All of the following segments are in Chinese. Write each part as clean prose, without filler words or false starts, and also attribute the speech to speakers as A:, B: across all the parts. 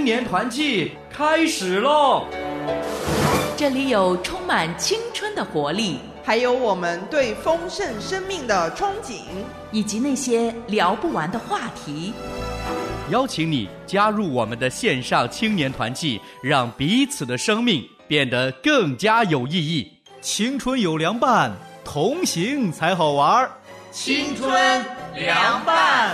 A: 年团契开始喽！
B: 这里有充满青春的活力，
C: 还有我们对丰盛生命的憧憬，
B: 以及那些聊不完的话题。
A: 邀请你加入我们的线上青年团契，让彼此的生命变得更加有意义。
D: 青春有凉拌，同行才好玩。
A: 青春凉拌。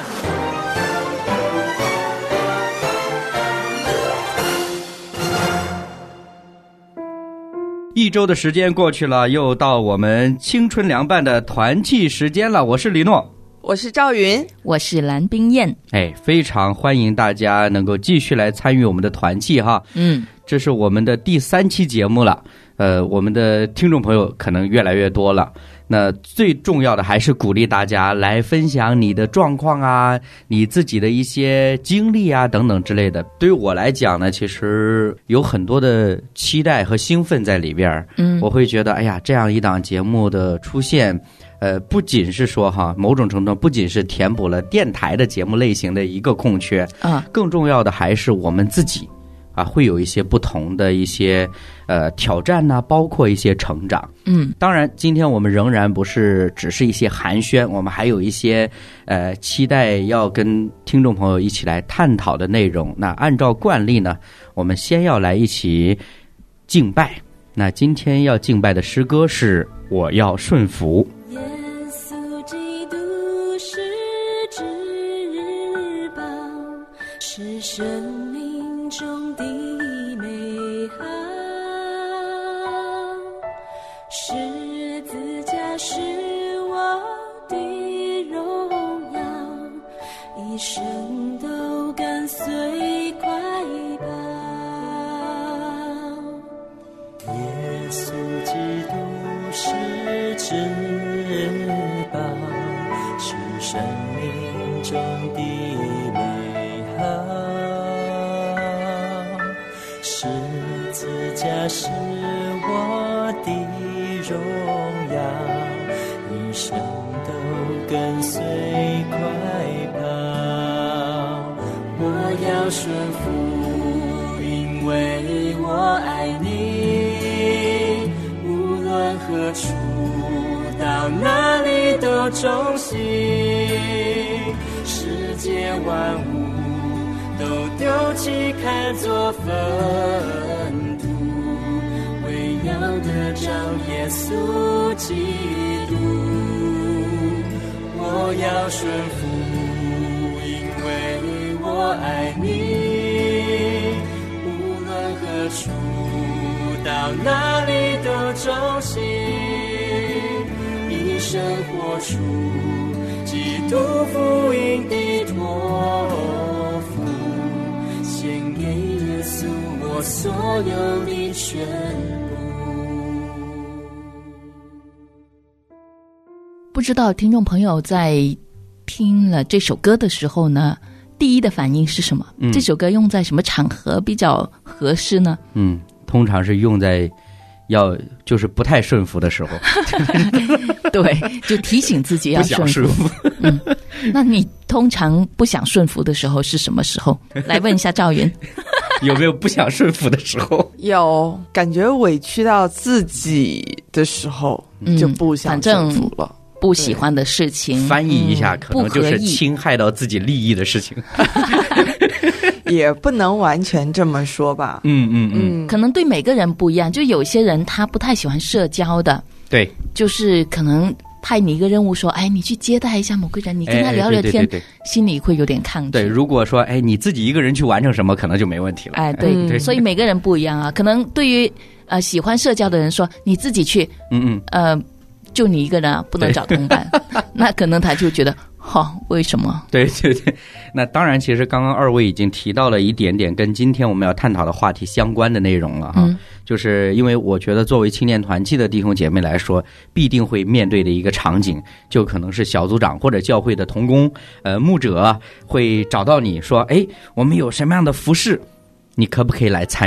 A: 一周的时间过去了，又到我们青春凉拌的团契时间了。我是李诺，
C: 我是赵云，
B: 我是蓝冰燕。
A: 非常欢迎大家能够继续来参与我们的团契哈。这是我们的第3期节目了。我们的听众朋友可能越来越多了。那最重要的还是鼓励大家来分享你的状况啊，你自己的一些经历啊等等之类的。对于我来讲呢，其实有很多的期待和兴奋在里边。我会觉得哎呀，这样一档节目的出现，不仅是说某种程度不仅是填补了电台的节目类型的一个空缺啊，更重要的还是我们自己啊，会有一些不同的一些挑战呢，包括一些成长。当然今天我们仍然不是只是一些寒暄，我们还有一些期待要跟听众朋友一起来探讨的内容。那按照惯例呢，我们先要来一起敬拜。那今天要敬拜的诗歌是我要顺服。
E: 耶稣基督是至宝，是生命中的美好，十字架是我的荣耀，一生都跟随快跑。
F: 耶稣基督是至宝，是生命中的美好，十字架是我的荣耀，一生都跟随快跑。我要顺服，因为我爱你，无论何处到哪里都忠心，世界万物都丢弃看作粪土，为要得着耶稣基督。我要顺服，因为我爱你，无论何处到哪里都忠心，一生活出基督福音的托付，献给耶稣我所有的全部。
B: 不知道听众朋友在听了这首歌的时候呢，第一的反应是什么？这首歌用在什么场合比较合适呢？
A: 通常是用在就是不太顺服的时候。
B: 对，就提醒自己要顺服。那你通常不想顺服的时候是什么时候？来问一下赵云。
A: 有没有不想顺服的时候？
C: 有，感觉委屈到自己的时候就不想顺服了。
B: 不喜欢的事情，
A: 翻译一下可能就是侵害到自己利益的事情。
C: 也不能完全这么说吧。
B: 可能对每个人不一样，就有些人他不太喜欢社交的，
A: 对，
B: 就是可能派你一个任务说，你去接待一下某个人，你跟他聊聊天，对，心里会有点抗拒。
A: 对，如果说你自己一个人去完成什么，可能就没问题了。
B: 对，所以每个人不一样啊。可能对于喜欢社交的人说，你自己去，就你一个人啊，不能找同伴，那可能他就觉得为什么？
A: 对，那当然，其实刚刚二位已经提到了一点点跟今天我们要探讨的话题相关的内容了哈。就是因为我觉得作为青年团契的弟兄姐妹来说，必定会面对的一个场景，就可能是小组长或者教会的同工牧者会找到你说，我们有什么样的服事，你可不可以来参与？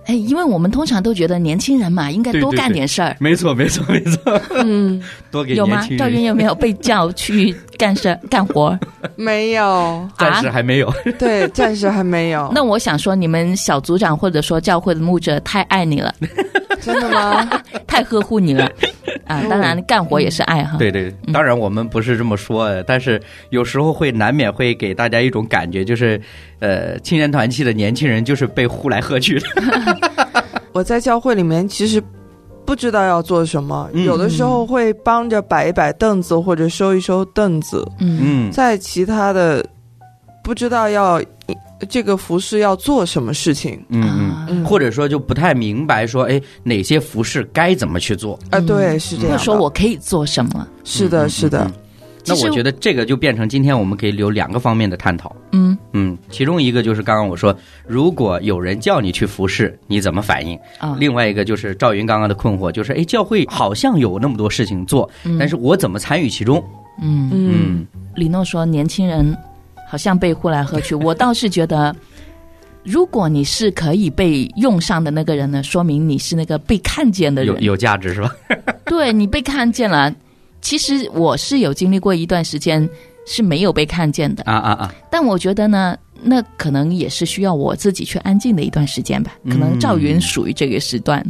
B: 因为我们通常都觉得年轻人嘛，应该多干点事儿。
A: 没错。多给年轻人。
B: 有吗？赵云有没有被叫去干活？
C: 没有，
A: 暂时还没有。
C: 对，暂时还没有。
B: 那我想说，你们小组长或者说教会的牧者太爱你了。
C: 真的吗？
B: 太呵护你了。当然干活也是爱哈。
A: 对，当然我们不是这么说的，但是有时候会难免会给大家一种感觉，就是青年团契的年轻人就是被呼来喝去的。
C: 我在教会里面其实不知道要做什么，有的时候会帮着摆一摆凳子或者收一收凳子，在其他的不知道要这个服饰要做什么事情，
A: 或者说就不太明白说哪些服饰该怎么去做
C: 对，是这样的。
B: 或者说我可以做什么？
C: 是的。
A: 那我觉得这个就变成今天我们可以留2个方面的探讨。其中一个就是刚刚我说，如果有人叫你去服侍，你怎么反应？另外一个就是赵云刚刚的困惑，就是教会好像有那么多事情做，但是我怎么参与其中？
B: 李诺说年轻人好像被呼来喝去，我倒是觉得如果你是可以被用上的那个人呢，说明你是那个被看见的人，
A: 有价值是吧？
B: 对，你被看见了。其实我是有经历过一段时间是没有被看见的但我觉得呢，那可能也是需要我自己去安静的一段时间吧，可能赵云属于这个时段。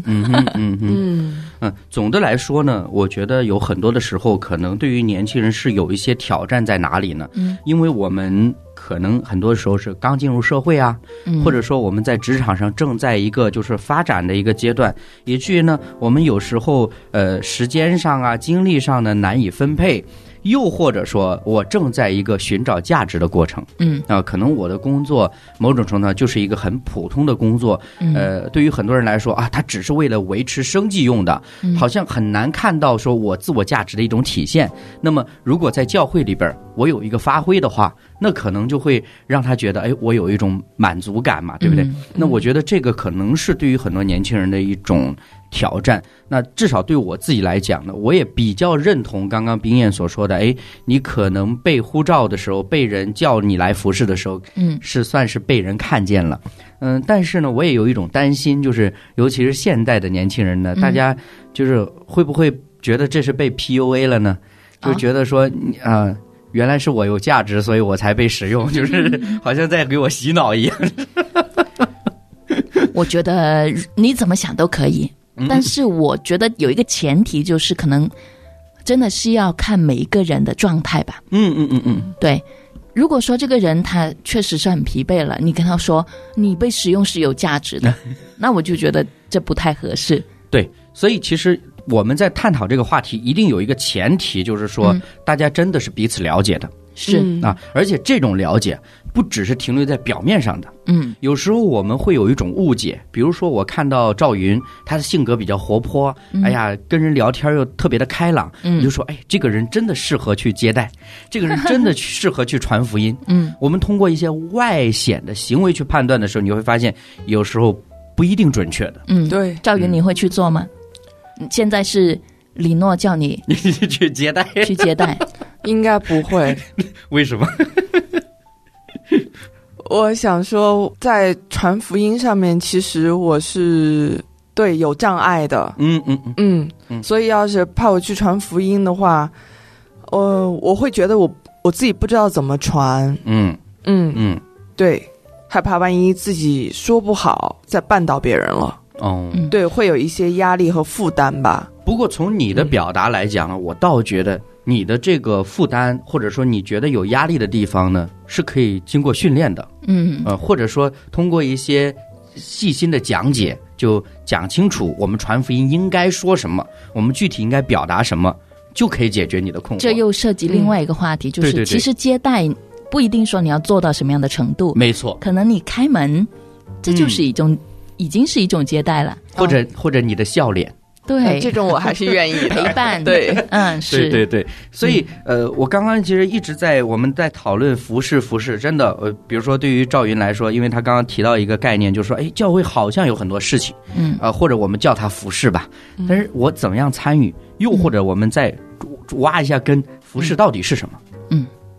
A: 总的来说呢，我觉得有很多的时候可能对于年轻人是有一些挑战在哪里呢？因为我们可能很多时候是刚进入社会或者说我们在职场上正在一个就是发展的一个阶段，以至于呢我们有时候时间上精力上呢难以分配，又或者说我正在一个寻找价值的过程。可能我的工作某种程度上就是一个很普通的工作，对于很多人来说它只是为了维持生计用的，好像很难看到说我自我价值的一种体现。那么如果在教会里边我有一个发挥的话，那可能就会让他觉得我有一种满足感嘛，对不对？那我觉得这个可能是对于很多年轻人的一种挑战。那至少对我自己来讲呢，我也比较认同刚刚冰燕所说的，你可能被呼召的时候，被人叫你来服侍的时候，是算是被人看见了。但是呢，我也有一种担心，就是尤其是现代的年轻人呢，大家就是会不会觉得这是被 PUA 了呢？就觉得说原来是我有价值，所以我才被使用，就是好像在给我洗脑一样。
B: 我觉得你怎么想都可以，但是我觉得有一个前提，就是可能真的是要看每一个人的状态吧。对，如果说这个人他确实是很疲惫了，你跟他说你被使用是有价值的，那我就觉得这不太合适。
A: 对，所以其实我们在探讨这个话题一定有一个前提，就是说大家真的是彼此了解的。
B: 是
A: 而且这种了解不只是停留在表面上的。有时候我们会有一种误解，比如说我看到赵云，他的性格比较活泼，跟人聊天又特别的开朗，你就说这个人真的适合去接待，这个人真的适合去传福音。我们通过一些外显的行为去判断的时候，你会发现有时候不一定准确的。
C: 对，
B: 赵云你会去做吗？现在是李诺叫你
A: 去接待，
B: 去接待。
C: 应该不会。
A: 为什么？
C: 我想说在传福音上面其实我是有障碍的。所以要是派我去传福音的话，我会觉得我自己不知道怎么传。对，害怕万一自己说不好再绊倒别人了。对，会有一些压力和负担吧。
A: 不过从你的表达来讲我倒觉得你的这个负担或者说你觉得有压力的地方呢，是可以经过训练的。或者说通过一些细心的讲解，就讲清楚我们传福音应该说什么，我们具体应该表达什么，就可以解决你的困惑。
B: 这又涉及另外一个话题，就是其实接待不一定说你要做到什么样的程度。
A: 没错，
B: 可能你开门，这就是一种已经是一种接待了。
A: 或者你的笑脸。
B: 对，
C: 这种我还是愿意
B: 陪伴。
C: 对，
B: 是，
A: 对。所以我刚刚其实一直我们在讨论服侍，真的比如说对于赵云来说，因为他刚刚提到一个概念，就是说教会好像有很多事情，或者我们叫它服侍吧，但是我怎么样参与，又或者我们再挖一下根，服侍到底是什么？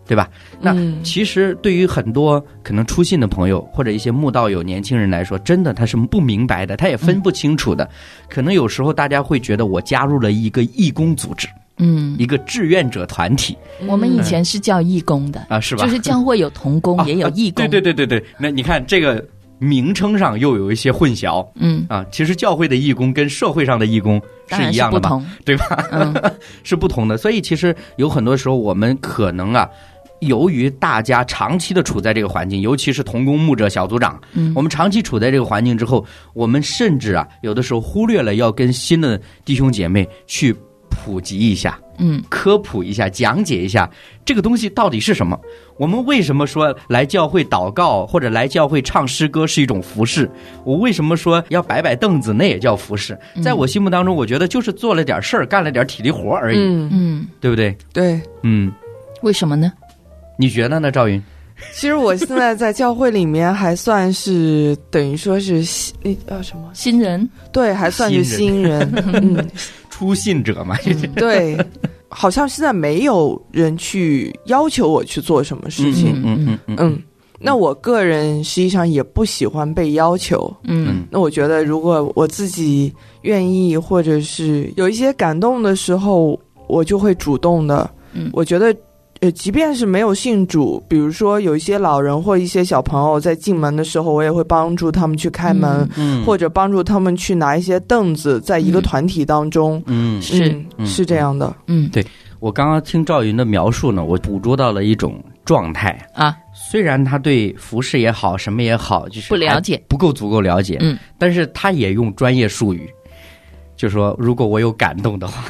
A: 对吧？那其实对于很多可能初信的朋友或者一些慕道友年轻人来说，真的他是不明白的，他也分不清楚的。可能有时候大家会觉得我加入了一个义工组织，一个志愿者团体。
B: 我们以前是叫义工的
A: 啊，是吧？
B: 就是教会有同工也有义工。
A: 对，那你看这个名称上又有一些混淆。其实教会的义工跟社会上的义工是一样的嘛，对吧？是不同的。所以其实有很多时候我们可能由于大家长期的处在这个环境，尤其是同工牧者小组长，我们长期处在这个环境之后，我们甚至有的时候忽略了要跟新的弟兄姐妹去普及一下，科普一下，讲解一下这个东西到底是什么。我们为什么说来教会祷告或者来教会唱诗歌是一种服事？我为什么说要摆摆凳子那也叫服事？在我心目当中，我觉得就是做了点事儿，干了点体力活而已，对不对？
C: 对，
B: 为什么呢？
A: 你觉得呢，赵云？
C: 其实我现在在教会里面还算是等于说是什么
B: 新人，
C: 对，还算是新人，
A: 初信者嘛，
C: 对，好像现在没有人去要求我去做什么事情，那我个人实际上也不喜欢被要求，那我觉得如果我自己愿意或者是有一些感动的时候，我就会主动的，我觉得。即便是没有信主，比如说有一些老人或一些小朋友在进门的时候，我也会帮助他们去开门，或者帮助他们去拿一些凳子，在一个团体当中，是这样的。
A: 对，我刚刚听赵云的描述呢，我捕捉到了一种状态啊。虽然他对服饰也好，什么也好，就是
B: 不了解，
A: 不够足够了解，但是他也用专业术语，就说如果我有感动的话。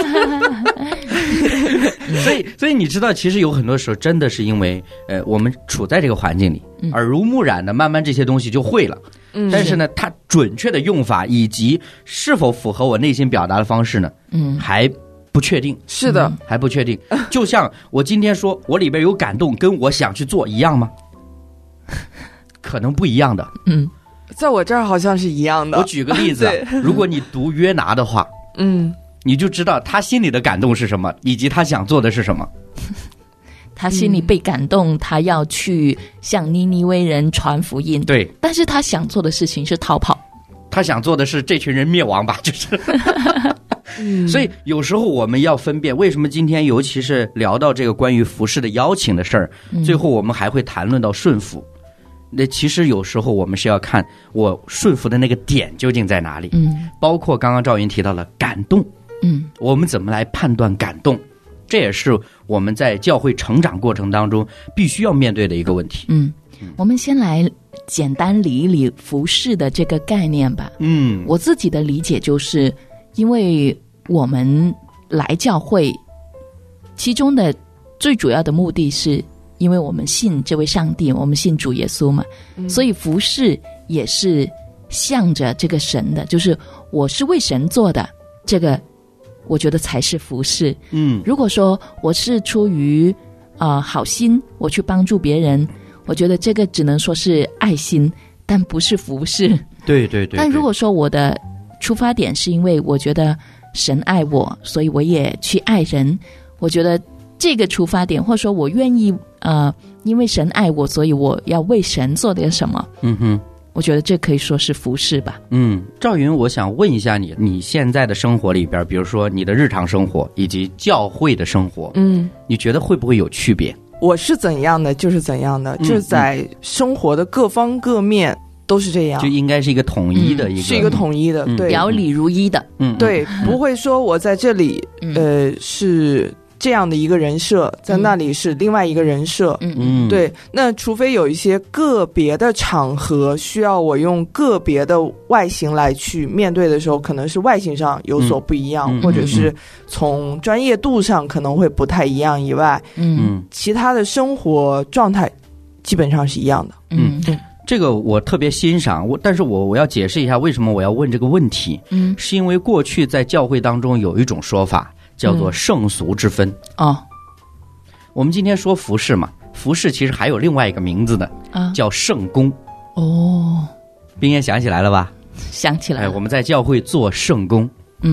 A: 所以你知道，其实有很多时候真的是因为我们处在这个环境里，耳濡目染的，慢慢这些东西就会了。但是呢，它准确的用法以及是否符合我内心表达的方式呢，还不确定。
C: 是的，
A: 还不确定。就像我今天说我里边有感动，跟我想去做一样吗？可能不一样的。
C: 在我这儿好像是一样的。
A: 我举个例子，如果你读约拿的话，你就知道他心里的感动是什么，以及他想做的是什么。
B: 他心里被感动，他要去向尼尼微人传福音。
A: 对，
B: 但是他想做的事情是逃跑。
A: 他想做的是这群人灭亡吧，就是。所以有时候我们要分辨，为什么今天尤其是聊到这个关于服事的邀请的事儿，最后我们还会谈论到顺服。那其实有时候我们是要看我顺服的那个点究竟在哪里。包括刚刚赵云提到了感动。我们怎么来判断感动？这也是我们在教会成长过程当中必须要面对的一个问题。
B: 我们先来简单理一理服事的这个概念吧。我自己的理解就是，因为我们来教会，其中的最主要的目的是，因为我们信这位上帝，我们信主耶稣嘛，所以服事也是向着这个神的，就是我是为神做的，这个我觉得才是服事。如果说我是出于好心，我去帮助别人，我觉得这个只能说是爱心，但不是服事。
A: 对。
B: 但如果说我的出发点是因为我觉得神爱我，所以我也去爱人，我觉得这个出发点，或者说我愿意因为神爱我，所以我要为神做点什么。我觉得这可以说是服事吧。
A: 赵云，我想问一下你现在的生活里边，比如说你的日常生活以及教会的生活，你觉得会不会有区别？
C: 我是怎样的就是怎样的，就是在生活的各方各面都是这样，
A: 就应该是一个统一的
C: 是一个统一的，对，
B: 表里如一的，
C: 对，不会说我在这里是这样的一个人设，在那里是另外一个人设，对。那除非有一些个别的场合需要我用个别的外形来去面对的时候，可能是外形上有所不一样，或者是从专业度上可能会不太一样以外，其他的生活状态基本上是一样的。
A: 对。这个我特别欣赏，但是我要解释一下为什么我要问这个问题。是因为过去在教会当中有一种说法叫做圣俗之分。我们今天说服事嘛，服事其实还有另外一个名字的，叫圣工。冰燕想起来了吧？
B: 想起来了。
A: 我们在教会做圣工。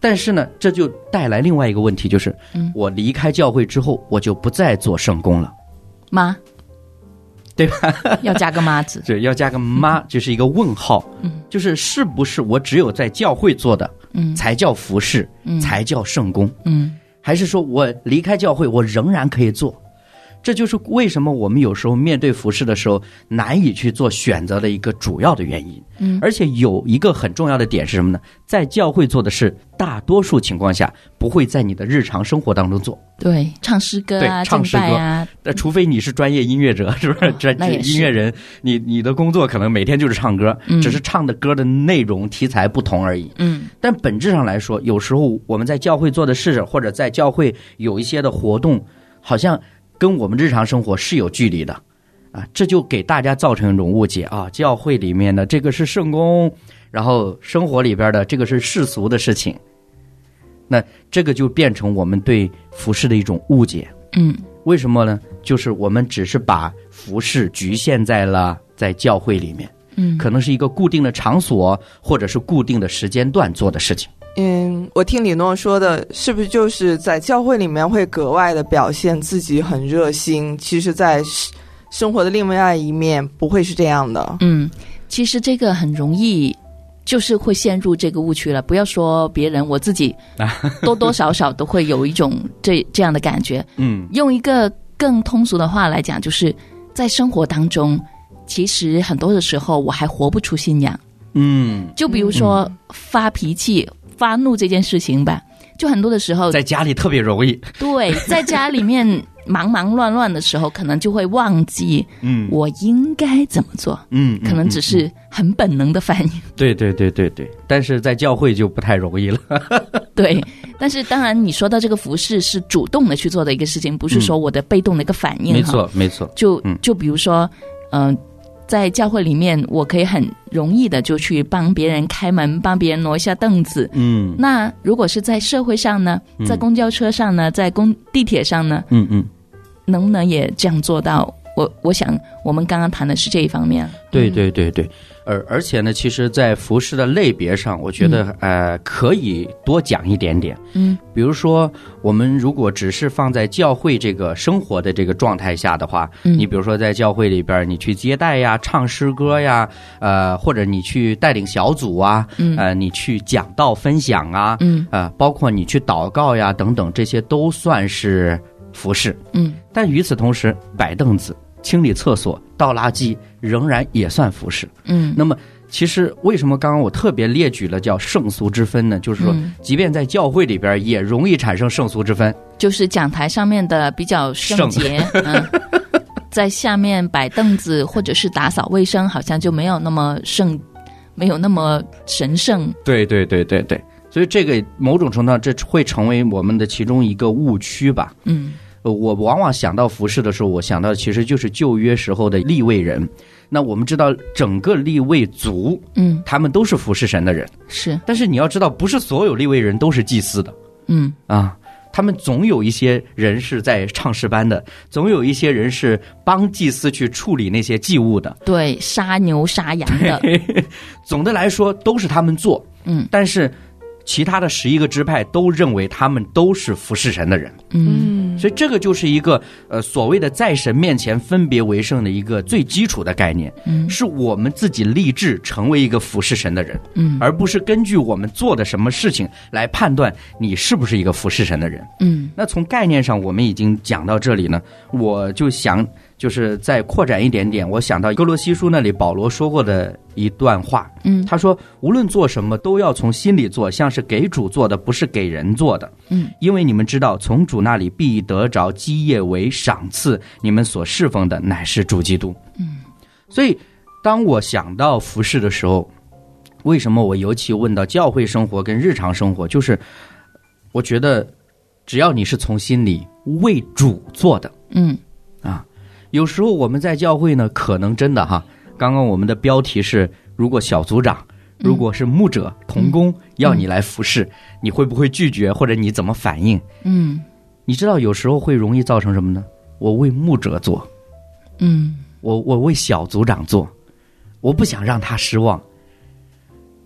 A: 但是呢，这就带来另外一个问题，就是我离开教会之后，我就不再做圣工了。
B: 妈，
A: 对吧？
B: 要加个妈字，
A: 对，要加个妈，就是一个问号。就是是不是我只有在教会做的，才叫服事，才叫圣工？还是说我离开教会，我仍然可以做？这就是为什么我们有时候面对服事的时候难以去做选择的一个主要的原因。而且有一个很重要的点是什么呢？在教会做的事，大多数情况下不会在你的日常生活当中做。
B: 对，唱诗歌啊，
A: 唱诗歌
B: 啊，
A: 除非你是专业音乐者，是不是？音乐人，你的工作可能每天就是唱歌，只是唱的歌的内容题材不同而已。但本质上来说，有时候我们在教会做的事，或者在教会有一些的活动，好像跟我们日常生活是有距离的啊，这就给大家造成一种误解啊。教会里面的这个是圣工，然后生活里边的这个是世俗的事情，那这个就变成我们对服事的一种误解。为什么呢？就是我们只是把服事局限在了在教会里面，可能是一个固定的场所，或者是固定的时间段做的事情。
C: 我听李诺说的，是不是就是在教会里面会格外的表现自己很热心，其实在生活的另外一面不会是这样的？
B: 其实这个很容易就是会陷入这个误区了。不要说别人，我自己多多少少都会有一种这样的感觉。用一个更通俗的话来讲，就是在生活当中，其实很多的时候我还活不出信仰。就比如说发脾气、发怒这件事情吧，就很多的时候
A: 在家里特别容易。
B: 对，在家里面忙忙乱乱的时候，可能就会忘记我应该怎么做。可能只是很本能的反应。
A: 对，但是在教会就不太容易了。
B: 对，但是当然你说到这个服事是主动的去做的一个事情，不是说我的被动的一个反应。
A: 没错。
B: 就比如说在教会里面，我可以很容易的就去帮别人开门，帮别人挪一下凳子。那如果是在社会上呢，在公交车上呢，在地铁上呢，能不能也这样做到？我想我们刚刚谈的是这一方面。
A: 对。而且呢，其实在服事的类别上，我觉得可以多讲一点点。比如说我们如果只是放在教会这个生活的这个状态下的话，你比如说在教会里边你去接待呀，唱诗歌呀，或者你去带领小组啊，你去讲道分享啊，包括你去祷告呀等等，这些都算是服事。但与此同时，摆凳子、清理厕所、倒垃圾仍然也算服事。那么其实为什么刚刚我特别列举了叫圣俗之分呢？就是说即便在教会里边也容易产生圣俗之分，
B: 就是讲台上面的比较圣洁，在下面摆凳子或者是打扫卫生好像就没有那么圣，没有那么神圣。
A: 对，所以这个某种程度上这会成为我们的其中一个误区吧。我往往想到服事的时候，我想到其实就是旧约时候的利未人。那我们知道整个利未族，他们都是服事神的人。是，但是你要知道，不是所有利未人都是祭司的。他们总有一些人是在唱诗班的，总有一些人是帮祭司去处理那些祭物的。
B: 对，杀牛杀羊的。
A: 总的来说都是他们做。但是其他的11个支派都认为他们都是服事神的人。所以这个就是一个所谓的在神面前分别为圣的一个最基础的概念。是我们自己立志成为一个服事神的人，而不是根据我们做的什么事情来判断你是不是一个服事神的人。那从概念上我们已经讲到这里呢，我就想就是再扩展一点点，我想到哥罗西书那里保罗说过的一段话。他说无论做什么都要从心里做，像是给主做的，不是给人做的。因为你们知道从主那里必得着基业为赏赐，你们所侍奉的乃是主基督。所以当我想到服事的时候，为什么我尤其问到教会生活跟日常生活，就是我觉得只要你是从心里为主做的，有时候我们在教会呢，可能真的刚刚我们的标题是如果小组长，如果是牧者同工要你来服事，你会不会拒绝，或者你怎么反应？你知道有时候会容易造成什么呢？我为牧者做，我为小组长做，我不想让他失望。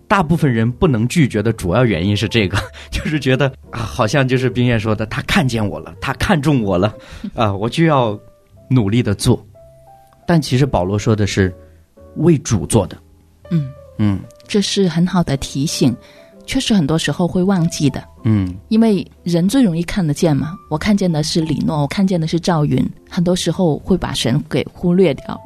A: 大部分人不能拒绝的主要原因是这个，就是觉得好像就是冰燕说的，他看见我了，他看中我了，我就要努力的做。但其实保罗说的是为主做的。
B: 这是很好的提醒，确实很多时候会忘记的。因为人最容易看得见嘛，我看见的是李诺，我看见的是赵云，很多时候会把神给忽略掉。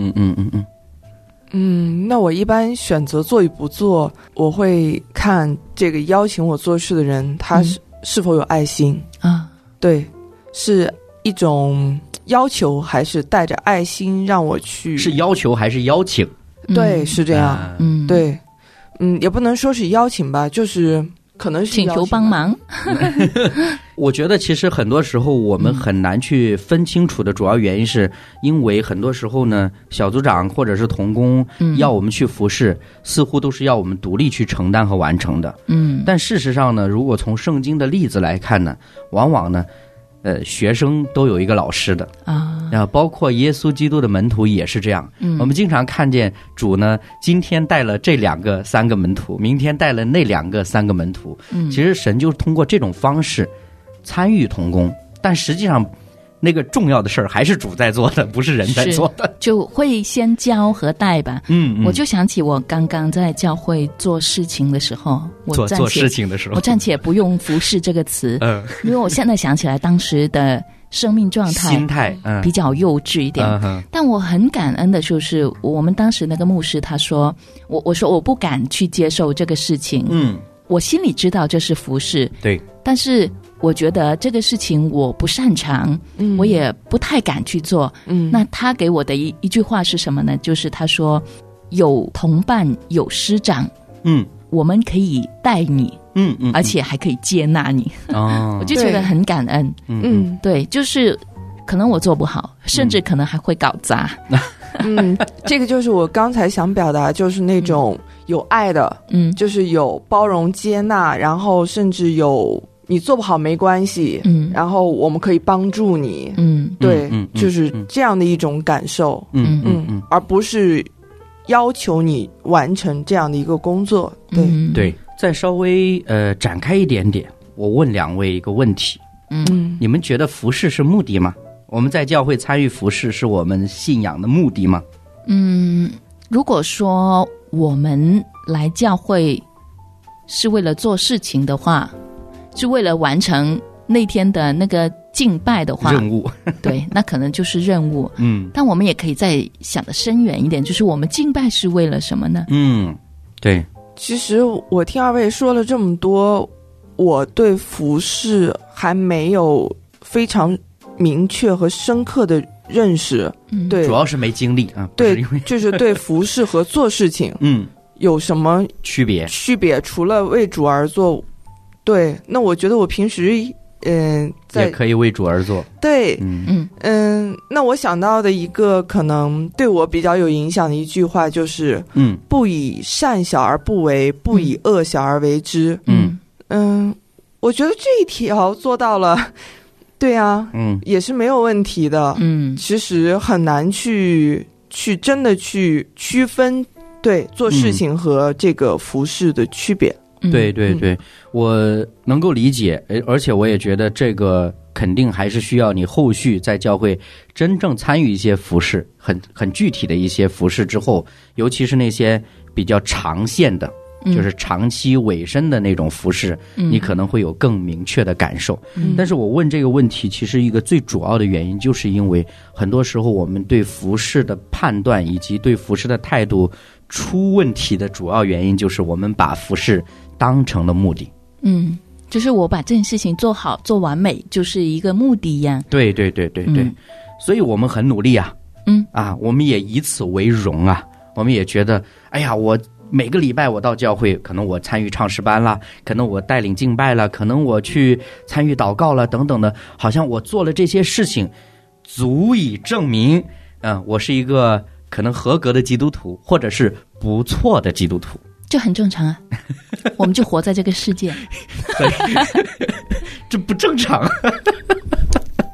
C: 那我一般选择做与不做，我会看这个邀请我做事的人他是否有爱心啊？对，是一种要求还是带着爱心让我去？是
A: 要求还是邀请？
C: 对，是这样。对，也不能说是邀请吧，就是可能是
B: 请求帮忙。
A: 我觉得其实很多时候我们很难去分清楚的主要原因是因为很多时候呢，小组长或者是同工要我们去服侍，似乎都是要我们独立去承担和完成的。但事实上呢，如果从圣经的例子来看呢，往往呢学生都有一个老师的包括耶稣基督的门徒也是这样。我们经常看见主呢，今天带了这3个门徒，明天带了那3个门徒。其实神就通过这种方式参与同工，但实际上那个重要的事儿还是主在做的，不是人在做的，
B: 就会先教和带吧。我就想起我刚刚在教会做事情的时候，
A: 做事情的时候，
B: 我暂且不用服侍这个词，因为我现在想起来当时的生命状态
A: 心态
B: 比较幼稚一点。但我很感恩的就是我们当时那个牧师他说，我说我不敢去接受这个事情。我心里知道这是服侍，
A: 对，
B: 但是我觉得这个事情我不擅长，我也不太敢去做。那他给我的一句话是什么呢？就是他说有同伴有师长，我们可以带你，而且还可以接纳你。我就觉得很感恩。对，就是可能我做不好，甚至可能还会搞砸。
C: 这个就是我刚才想表达，就是那种有爱的，就是有包容接纳，然后甚至有你做不好没关系，然后我们可以帮助你，对，就是这样的一种感受，而不是要求你完成这样的一个工作。
A: 对，再稍微展开一点点，我问2位一个问题，你们觉得服事是目的吗？我们在教会参与服事是我们信仰的目的吗？
B: 如果说我们来教会是为了做事情的话，是为了完成那天的那个敬拜的话，
A: 任务
B: 对，那可能就是任务。但我们也可以再想得深远一点，就是我们敬拜是为了什么呢？
A: 对，
C: 其实我听2位说了这么多，我对服事还没有非常明确和深刻的认识。对，
A: 主要是没经历啊。
C: 对，就是对服事和做事情有什么区别，除了为主而做。对，那我觉得我平时
A: 也可以为主而做。
C: 对，那我想到的一个可能对我比较有影响的一句话就是不以善小而不为，不以恶小而为之。我觉得这一条做到了。对啊，也是没有问题的。其实很难去真的去区分对做事情和这个服事的区别。
A: 对对对，我能够理解，而且我也觉得这个肯定还是需要你后续在教会真正参与一些服事，很具体的一些服事之后，尤其是那些比较长线的，就是长期委身的那种服事，你可能会有更明确的感受。但是我问这个问题，其实一个最主要的原因，就是因为很多时候我们对服事的判断以及对服事的态度出问题的主要原因，就是我们把服事当成了目的。
B: 就是我把这件事情做好做完美，就是一个目的一样。
A: 对对对对对，所以我们很努力啊。我们也以此为荣啊。我们也觉得，哎呀，我每个礼拜我到教会，可能我参与唱诗班了，可能我带领敬拜了，可能我去参与祷告了等等的，好像我做了这些事情足以证明我是一个可能合格的基督徒，或者是不错的基督徒。
B: 这很正常啊。我们就活在这个世界。
A: 这不正常。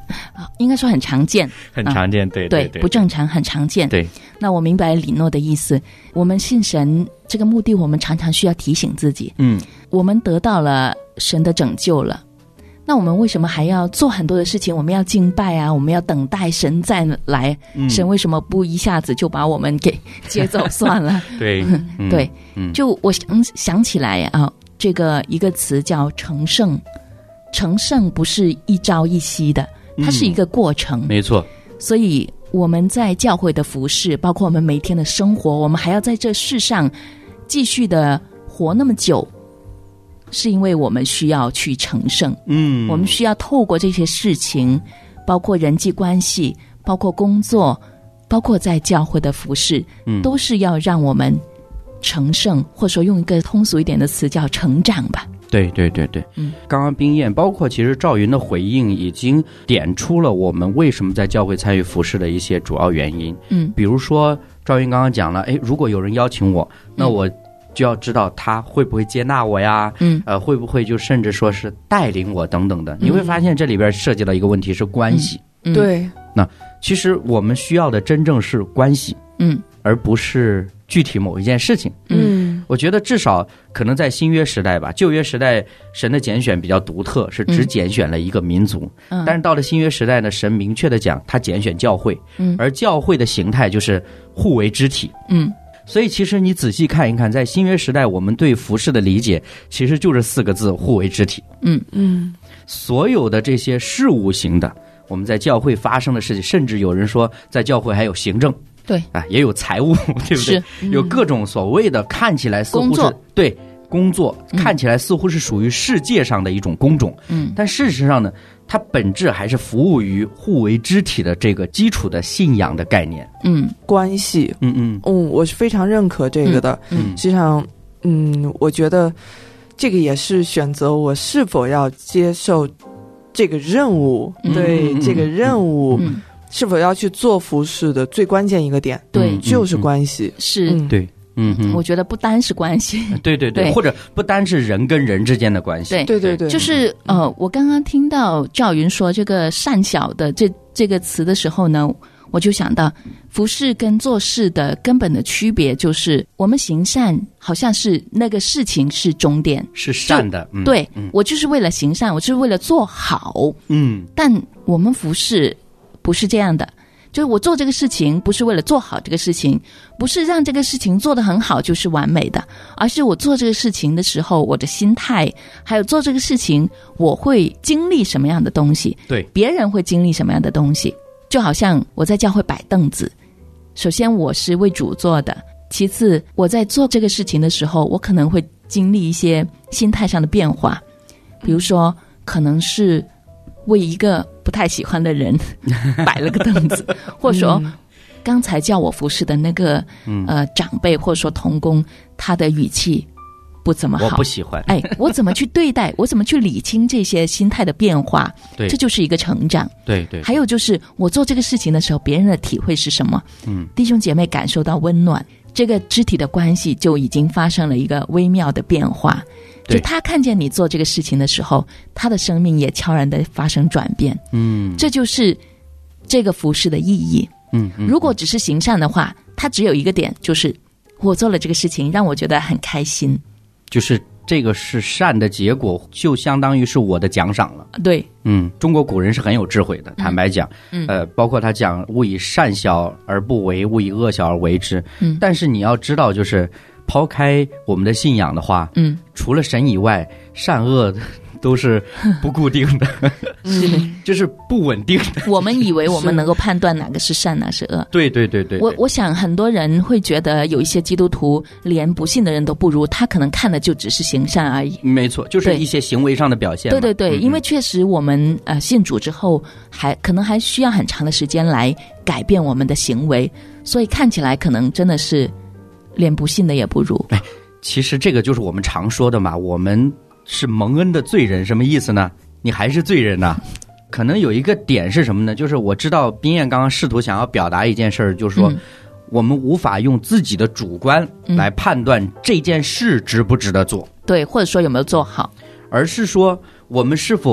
B: 应该说很常见，
A: 很常见，对
B: 对，不正常，很常见。
A: 对，
B: 那我明白李诺的意思。我们信神这个目的，我们常常需要提醒自己，我们得到了神的拯救了，那我们为什么还要做很多的事情？我们要敬拜啊，我们要等待神再来，神为什么不一下子就把我们给接走算了？
A: 对，
B: 对，就我想起来啊，这个一个词叫成圣，成圣不是一朝一夕的，它是一个过程，
A: 没错。
B: 所以我们在教会的服事，包括我们每天的生活，我们还要在这世上继续的活那么久，是因为我们需要去成圣。我们需要透过这些事情，包括人际关系，包括工作，包括在教会的服事，都是要让我们成圣，或者说用一个通俗一点的词叫成长吧。
A: 对对对对，刚刚冰燕包括其实赵云的回应已经点出了我们为什么在教会参与服事的一些主要原因。比如说赵云刚刚讲了，如果有人邀请我，那我就要知道他会不会接纳我呀，会不会就甚至说是带领我等等的。你会发现这里边涉及到一个问题是关系。
C: 对，
A: 那其实我们需要的真正是关系，而不是具体某一件事情。我觉得至少可能在新约时代吧，旧约时代神的拣选比较独特，是只拣选了一个民族，但是到了新约时代呢，神明确的讲他拣选教会，而教会的形态就是互为肢体。所以其实你仔细看一看，在新约时代我们对服事的理解其实就是4个字：互为肢体。所有的这些事务型的我们在教会发生的事情，甚至有人说在教会还有行政，
B: 对
A: 啊，也有财务，对不对？有各种所谓的看起来似乎是对工作看起来似乎是属于世界上的一种工种，但事实上呢，它本质还是服务于互为肢体的这个基础的信仰的概念。
C: 关系，我是非常认可这个的。实际上，我觉得这个也是选择我是否要接受这个任务，对这个任务。是否要去做服事的最关键一个点，
B: 对，
C: 就是关系。
B: 是，
A: 对，
B: 我觉得不单是关系，
A: 对对对，或者不单是人跟人之间的关系，
B: 对
C: 对对，
B: 就是我刚刚听到赵云说这个善小的这个词的时候呢，我就想到服事跟做事的根本的区别就是我们行善好像是那个事情是终点，
A: 是善的，
B: 对，我就是为了行善，我就是为了做好，但我们服事不是这样的，就是我做这个事情不是为了做好这个事情，不是让这个事情做得很好就是完美的，而是我做这个事情的时候我的心态，还有做这个事情我会经历什么样的东西，
A: 对，
B: 别人会经历什么样的东西。就好像我在教会摆凳子，首先我是为主做的，其次我在做这个事情的时候我可能会经历一些心态上的变化，比如说可能是为一个不太喜欢的人摆了个凳子，或者说刚才叫我服侍的那个长辈或者说同工，他的语气不怎么好，
A: 我不喜欢，
B: 我怎么去对待，我怎么去理清这些心态的变化，
A: 对，
B: 这就是一个成长。
A: 对对，还
B: 有就是我做这个事情的时候别人的体会是什么，弟兄姐妹感受到温暖，这个肢体的关系就已经发生了一个微妙的变化，就他看见你做这个事情的时候，他的生命也悄然的发生转变。这就是这个服事的意义。如果只是行善的话，它只有一个点，就是我做了这个事情让我觉得很开心，
A: 就是这个是善的结果，就相当于是我的奖赏了。
B: 对，
A: 中国古人是很有智慧的，坦白讲，包括他讲勿以善小而不为，勿以恶小而为之。但是你要知道，就是抛开我们的信仰的话，除了神以外，善恶都是不固定的，就是不稳定的。
B: 我们以为我们能够判断哪个是善哪是恶。
A: 对对对对，
B: 我想很多人会觉得有一些基督徒连不信的人都不如，他可能看的就只是行善而已。
A: 没错，就是一些行为上的表现。
B: 对对对，因为确实我们信主之后可能还需要很长的时间来改变我们的行为，所以看起来可能真的是连不信的也不如。
A: 其实这个就是我们常说的嘛，我们是蒙恩的罪人，什么意思呢？你还是罪人呐。可能有一个点是什么呢？就是我知道冰燕刚刚试图想要表达一件事儿，就是说我们无法用自己的主观来判断这件事值不值得做，
B: 对，或者说有没有做好，
A: 而是说我们是否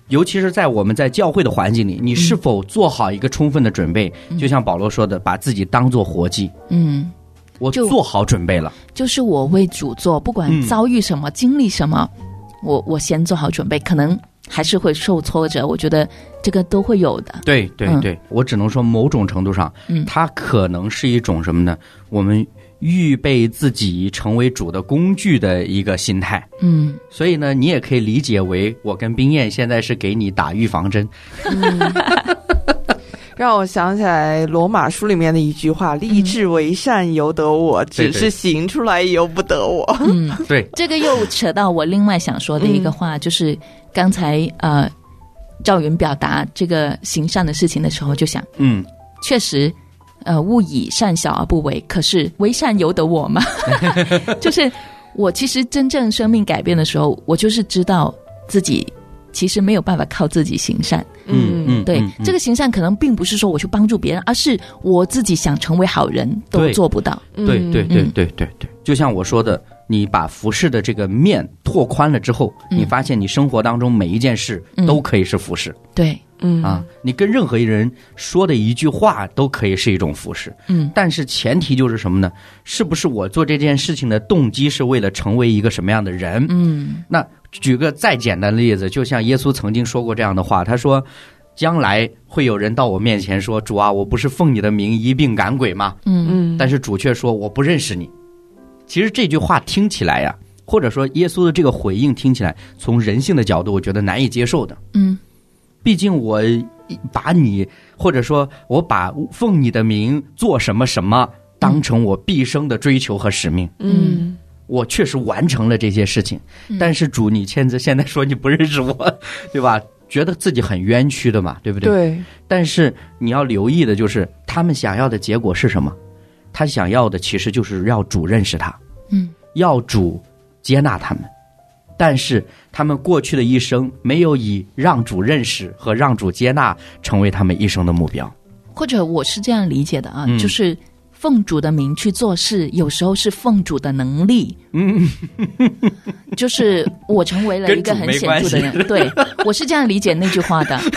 A: 尤其是在我们在教会的环境里，你是否做好一个充分的准备？就像保罗说的，把自己当作活祭。我做好准备了，
B: 就是我为主做，不管遭遇什么、经历什么，我先做好准备，可能还是会受挫折，我觉得这个都会有的。
A: 对对对，我只能说某种程度上，它可能是一种什么呢？我们预备自己成为主的工具的一个心态。所以呢，你也可以理解为我跟冰燕现在是给你打预防针。
C: 让我想起来罗马书里面的一句话，立志为善由得我，只是行出来由不得我。
A: 对，
B: 这个又扯到我另外想说的一个话，就是刚才赵云表达这个行善的事情的时候就想，确实勿以善小而不为，可是为善由得我嘛。就是我其实真正生命改变的时候，我就是知道自己其实没有办法靠自己行善。对，这个行善可能并不是说我去帮助别人，而是我自己想成为好人都做不到。
A: 对，就像我说的，你把服事的这个面拓宽了之后，你发现你生活当中每一件事都可以是服事。
B: 对，
A: 你跟任何一人说的一句话都可以是一种服事。但是前提就是什么呢？是不是我做这件事情的动机是为了成为一个什么样的人？那举个再简单的例子，就像耶稣曾经说过这样的话，他说将来会有人到我面前说，主啊，我不是奉你的名医病赶鬼吗？但是主却说我不认识你。其实这句话听起来呀，或者说耶稣的这个回应听起来，从人性的角度我觉得难以接受的。毕竟我把你，或者说我把奉你的名做什么什么当成我毕生的追求和使命。我确实完成了这些事情，但是主你现在说你不认识我，对吧？觉得自己很冤屈的嘛，对不对？
C: 对。
A: 但是你要留意的就是，他们想要的结果是什么？他想要的其实就是要主认识他，要主接纳他们。但是他们过去的一生没有以让主认识和让主接纳成为他们一生的目标。
B: 或者我是这样理解的啊，就是奉主的名去做事，有时候是奉主的能力。就是我成为了一个很显著的人。对，我是这样理解那句话的。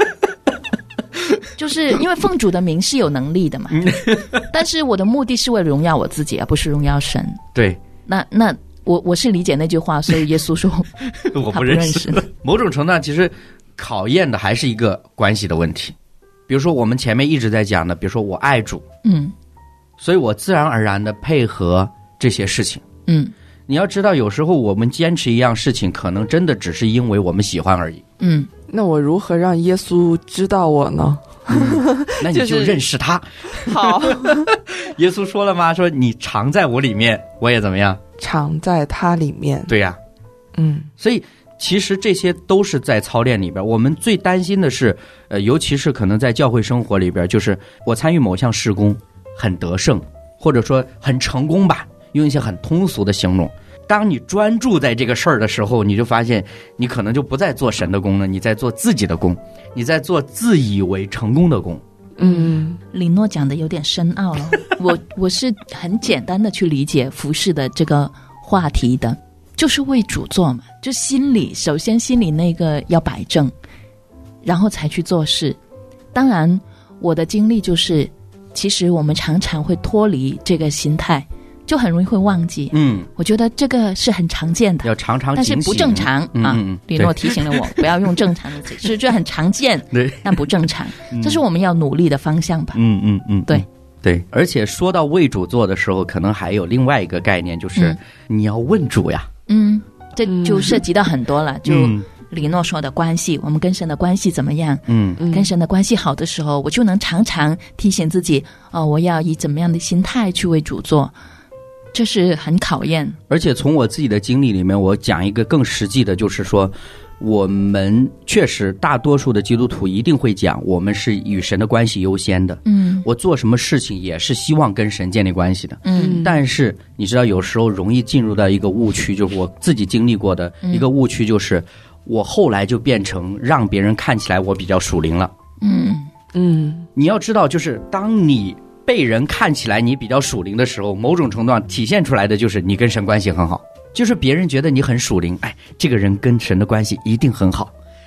B: 就是因为奉主的名是有能力的嘛，但是我的目的是为了荣耀我自己，而不是荣耀神。
A: 对，
B: 那我是理解那句话，所以耶稣说
A: 我不认识。某种程度上，其实考验的还是一个关系的问题。比如说我们前面一直在讲的，比如说我爱主，所以我自然而然的配合这些事情。你要知道，有时候我们坚持一样事情，可能真的只是因为我们喜欢而已。
C: 那我如何让耶稣知道我呢？
A: 那你就认识他。
C: 好。
A: 耶稣说了吗？说你常在我里面，我也怎么样？
C: 常在他里面。
A: 对呀。所以其实这些都是在操练里边。我们最担心的是尤其是可能在教会生活里边，就是我参与某项事工很得胜，或者说很成功吧，用一些很通俗的形容。当你专注在这个事儿的时候，你就发现你可能就不再做神的工了，你在做自己的工，你在做自以为成功的工。
B: 李诺讲的有点深奥了。我是很简单的去理解服事的这个话题的，就是为主做嘛，就首先心里那个要摆正，然后才去做事。当然我的经历就是，其实我们常常会脱离这个心态，就很容易会忘记。我觉得这个是很常见的，
A: 要常常
B: 但是不正常啊。李诺提醒了我，不要用正常的词，是这很常见，但不正常。这是我们要努力的方向吧。
A: 对。而且说到为主做的时候，可能还有另外一个概念，就是你要问主呀。
B: 这就涉及到很多了。就李诺说的关系，我们跟神的关系怎么样？跟神的关系好的时候，我就能常常提醒自己，我要以怎么样的心态去为主做。这是很考验。
A: 而且从我自己的经历里面，我讲一个更实际的，就是说我们确实大多数的基督徒一定会讲，我们是与神的关系优先的。我做什么事情也是希望跟神建立关系的。但是你知道，有时候容易进入到一个误区，就是我自己经历过的一个误区，就是我后来就变成让别人看起来我比较属灵了。你要知道，就是当你被人看起来你比较属灵的时候，某种程度上体现出来的就是你跟神关系很好，就是别人觉得你很属灵，这个人跟神的关系一定很好。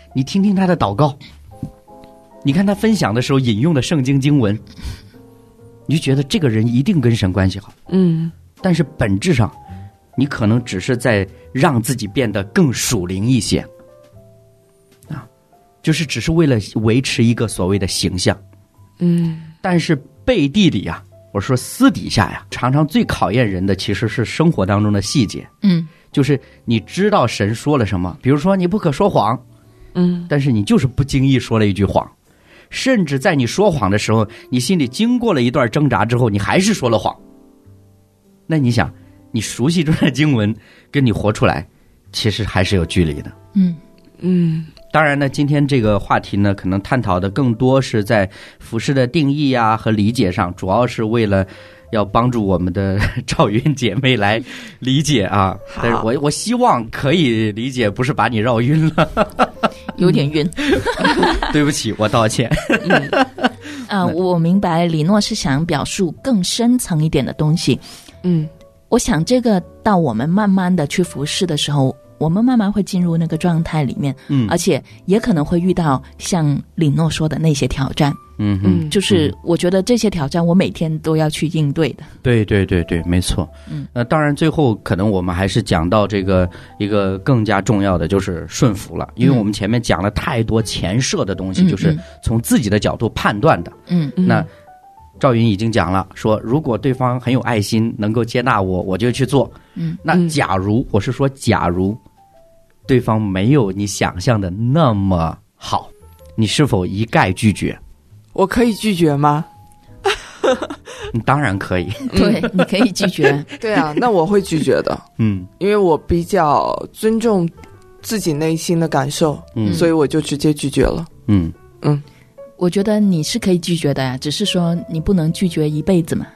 A: 你听听他的祷告，你看他分享的时候引用的圣经经文，你就觉得这个人一定跟神关系好。但是本质上你可能只是在让自己变得更属灵一些啊，就是只是为了维持一个所谓的形象。但是背地里啊，我说私底下呀，常常最考验人的其实是生活当中的细节。就是你知道神说了什么，比如说你不可说谎，但是你就是不经意说了一句谎，甚至在你说谎的时候，你心里经过了一段挣扎之后，你还是说了谎。那你想，你熟悉这段经文跟你活出来其实还是有距离的。当然呢，今天这个话题呢，可能探讨的更多是在服事的定义啊和理解上，主要是为了要帮助我们的赵云姐妹来理解啊。但是我希望可以理解，不是把你绕晕了。
B: 有点晕。
A: 对不起，我道歉。
B: 我明白李诺是想表述更深层一点的东西。我想这个到我们慢慢的去服事的时候，我们慢慢会进入那个状态里面，而且也可能会遇到像李诺说的那些挑战。就是我觉得这些挑战我每天都要去应对的。对对对对，没错。
A: 当然最后可能我们还是讲到这个一个更加重要的就是顺服了，因为我们前面讲了太多前设的东西，就是从自己的角度判断的。那赵云已经讲了，说如果对方很有爱心，能够接纳我，我就去做。那假如我是说假如对方没有你想象的那么好，你是否一概拒绝？
C: 我可以拒绝吗？
A: 你当然可以。
B: 对，你可以拒绝。
C: 对啊，那我会拒绝的。因为我比较尊重自己内心的感受，所以我就直接拒绝了。
B: 我觉得你是可以拒绝的呀，只是说你不能拒绝一辈子嘛。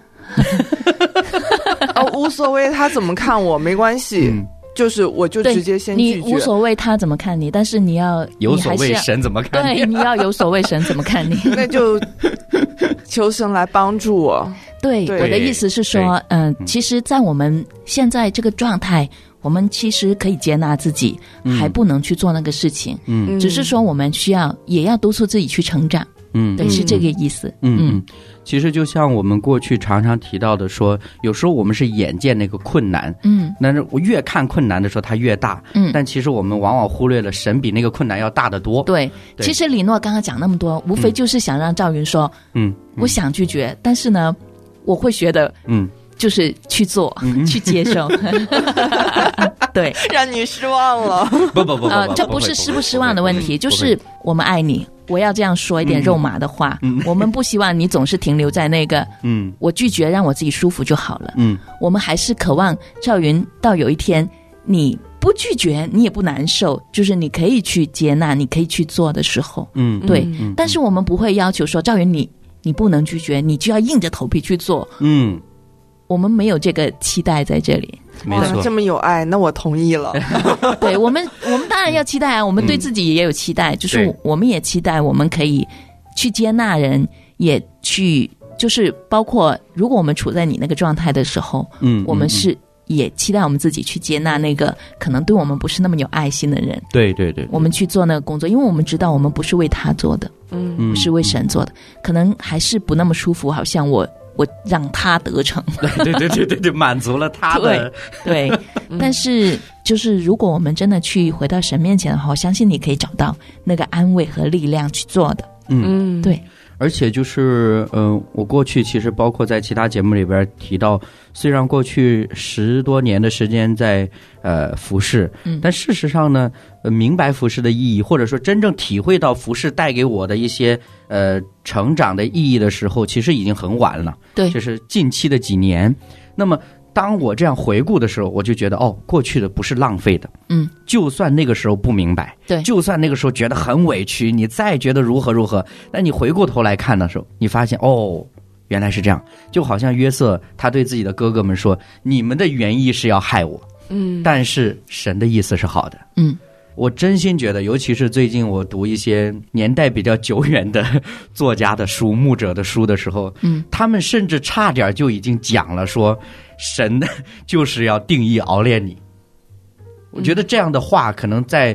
C: 无所谓他怎么看我，没关系。就是我就直接先拒绝。
B: 你无所谓他怎么看你，但是你要
A: 有所谓神怎么看你。
B: 对，你要有所谓神怎么看你。
C: 那就求神来帮助我。
B: 对，我的意思是说，其实在我们现在这个状态，我们其实可以接纳自己，还不能去做那个事情。只是说我们也要督促自己去成长。对，是这个意思。
A: 其实就像我们过去常常提到的说，有时候我们是眼见那个困难，但是我越看困难的时候它越大，但其实我们往往忽略了神比那个困难要大得多。
B: 对，其实李诺刚刚讲那么多，无非就是想让赵云说，我想拒绝，但是呢，我会觉得，就是去做，去接受。对，
C: 让你失望了。
A: 不，
B: 这不是失不失望的问题，就是我们爱你。我要这样说一点肉麻的话，我们不希望你总是停留在那个我拒绝让我自己舒服就好了。我们还是渴望赵云到有一天你不拒绝你也不难受，就是你可以去接纳，你可以去做的时候。对，但是我们不会要求说赵云你不能拒绝，你就要硬着头皮去做。我们没有这个期待在这里。
A: 没错，
C: 这么有爱，那我同意了。
B: 对，我们当然要期待啊，我们对自己也有期待，就是我们也期待我们可以去接纳人，也去就是包括如果我们处在你那个状态的时候，我们是也期待我们自己去接纳那个可能对我们不是那么有爱心的人。
A: 对，我
B: 们去做那个工作，因为我们知道我们不是为他做的，不是为神做的，可能还是不那么舒服，好像我让他得逞。
A: 对，满足了他的。
B: 对，但是就是如果我们真的去回到神面前的话，我相信你可以找到那个安慰和力量去做的。对。
A: 而且就是我过去其实包括在其他节目里边提到，虽然过去10多年的时间在服事，但事实上呢，明白服事的意义，或者说真正体会到服事带给我的一些成长的意义的时候，其实已经很晚了。
B: 对，
A: 就是近期的几年。那么当我这样回顾的时候，我就觉得过去的不是浪费的。就算那个时候不明白，
B: 对，
A: 就算那个时候觉得很委屈，你再觉得如何，但你回过头来看的时候，你发现原来是这样。就好像约瑟他对自己的哥哥们说，你们的原意是要害我，但是神的意思是好的。我真心觉得，尤其是最近我读一些年代比较久远的作家的书、牧者的书的时候，他们甚至差点就已经讲了说，神就是要定义熬炼你。我觉得这样的话可能在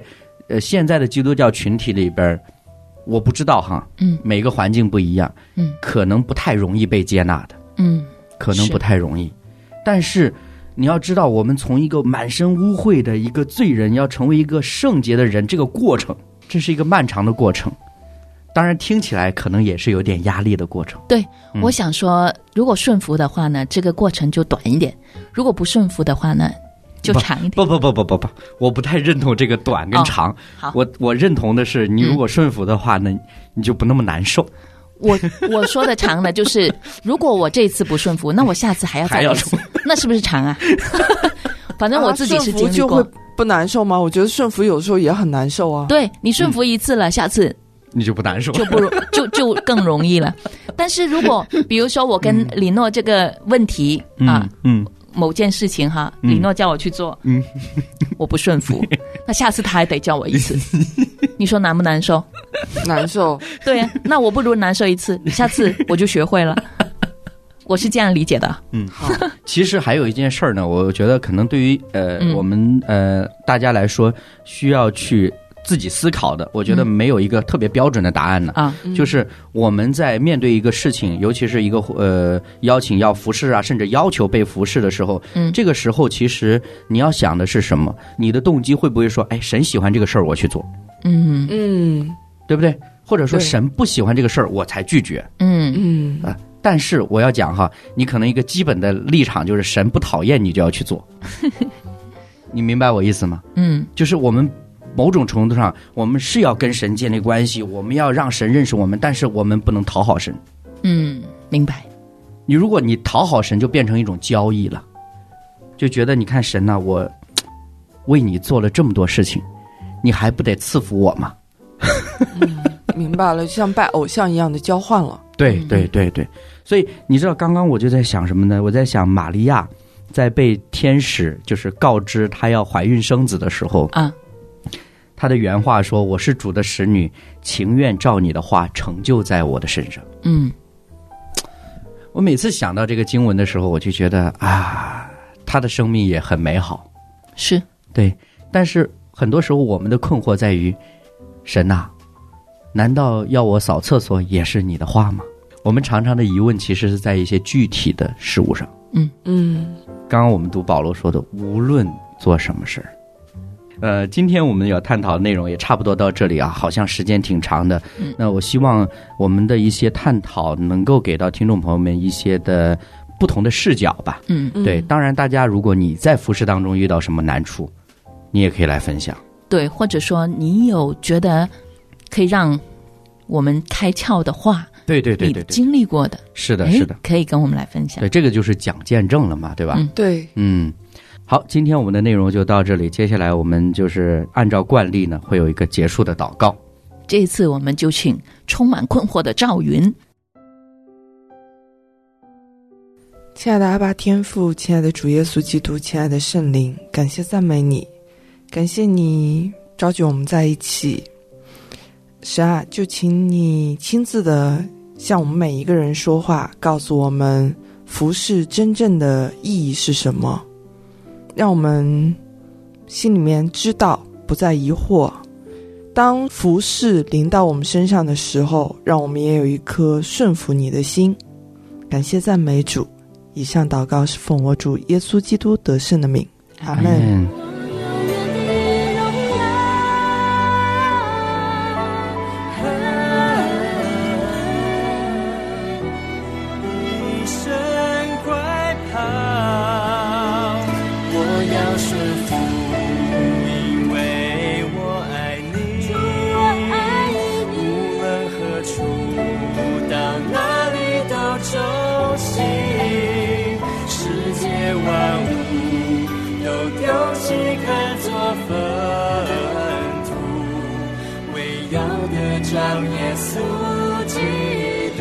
A: 现在的基督教群体里边，我不知道哈，每个环境不一样，可能不太容易被接纳的，可能不太容易。但是你要知道，我们从一个满身污秽的一个罪人，要成为一个圣洁的人，这个过程，这是一个漫长的过程。当然听起来可能也是有点压力的过程。
B: 对，我想说如果顺服的话呢，这个过程就短一点，如果不顺服的话呢就长一点。
A: 不，我不太认同这个短跟长。
B: 好，
A: 我认同的是，你如果顺服的话呢，你就不那么难受。
B: 我说的长呢，就是如果我这次不顺服，那我下次还要再一次，那是不是长啊？反正我自己是经历过。顺服
C: 就会不难受吗？我觉得顺服有时候也很难受啊。
B: 对，你顺服一次了，下次
A: 你就不难受，
B: 就更容易了。但是如果比如说我跟李诺这个问题某件事情哈，李诺叫我去做，我不顺服，那下次他还得叫我一次，你说难不难受？
C: 难受。
B: 对啊，那我不如难受一次，下次我就学会了。我是这样理解的。
C: 好。
A: 其实还有一件事儿呢，我觉得可能对于我们大家来说，需要去自己思考的，我觉得没有一个特别标准的答案呢。就是我们在面对一个事情，尤其是一个邀请要服侍啊，甚至要求被服侍的时候，这个时候其实你要想的是什么？你的动机会不会说，哎，神喜欢这个事儿，我去做，对不对？或者说神不喜欢这个事儿，我才拒绝，但是我要讲哈，你可能一个基本的立场就是神不讨厌你就要去做，你明白我意思吗？就是我们某种程度上，我们是要跟神建立关系，我们要让神认识我们，但是我们不能讨好神。
B: 明白。
A: 如果你讨好神，就变成一种交易了，就觉得你看神啊，我为你做了这么多事情，你还不得赐福我吗？
C: 明白了，像拜偶像一样的交换了。
A: 对，所以你知道刚刚我就在想什么呢？我在想玛利亚在被天使就是告知她要怀孕生子的时候她的原话说，我是主的使女，情愿照你的话成就在我的身上。我每次想到这个经文的时候，我就觉得她的生命也很美好。
B: 是，
A: 对，但是很多时候我们的困惑在于，神啊，难道要我扫厕所也是你的话吗？我们常常的疑问其实是在一些具体的事物上。刚刚我们读保罗说的，无论做什么事儿。今天我们要探讨的内容也差不多到这里啊，好像时间挺长的。那我希望我们的一些探讨能够给到听众朋友们一些的不同的视角吧。对，当然大家如果你在服事当中遇到什么难处，你也可以来分享。
B: 对，或者说你有觉得可以让我们开窍的话，
A: 对，你
B: 经历过的，
A: 是的，
B: 可以跟我们来分享。
A: 对，这个就是讲见证了嘛，对吧？
C: 对，
A: 好，今天我们的内容就到这里，接下来我们就是按照惯例呢，会有一个结束的祷告。
B: 这一次我们就请充满困惑的赵云。
C: 亲爱的阿爸天父，亲爱的主耶稣基督，亲爱的圣灵，感谢赞美你，感谢你召集我们在一起。神啊，就请你亲自的向我们每一个人说话，告诉我们服事真正的意义是什么，让我们心里面知道，不再疑惑。当服事临到我们身上的时候，让我们也有一颗顺服你的心。感谢赞美主，以上祷告是奉我主耶稣基督得胜的名，阿们。
F: 让耶稣基督，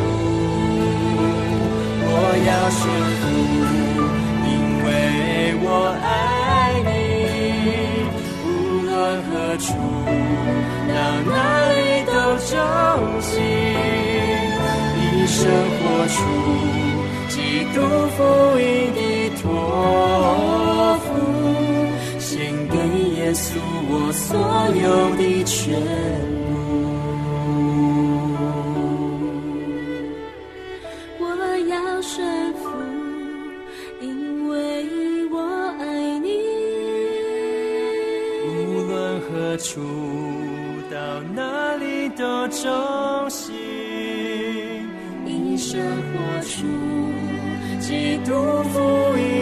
F: 我要顺服，因为我爱你，无论何处，到哪里都忠心，一生活出基督福音的托付，献给耶稣稣我所有的全部。我要顺服，因为我爱你。无论何处，到哪里都忠心，一生活出基督福音。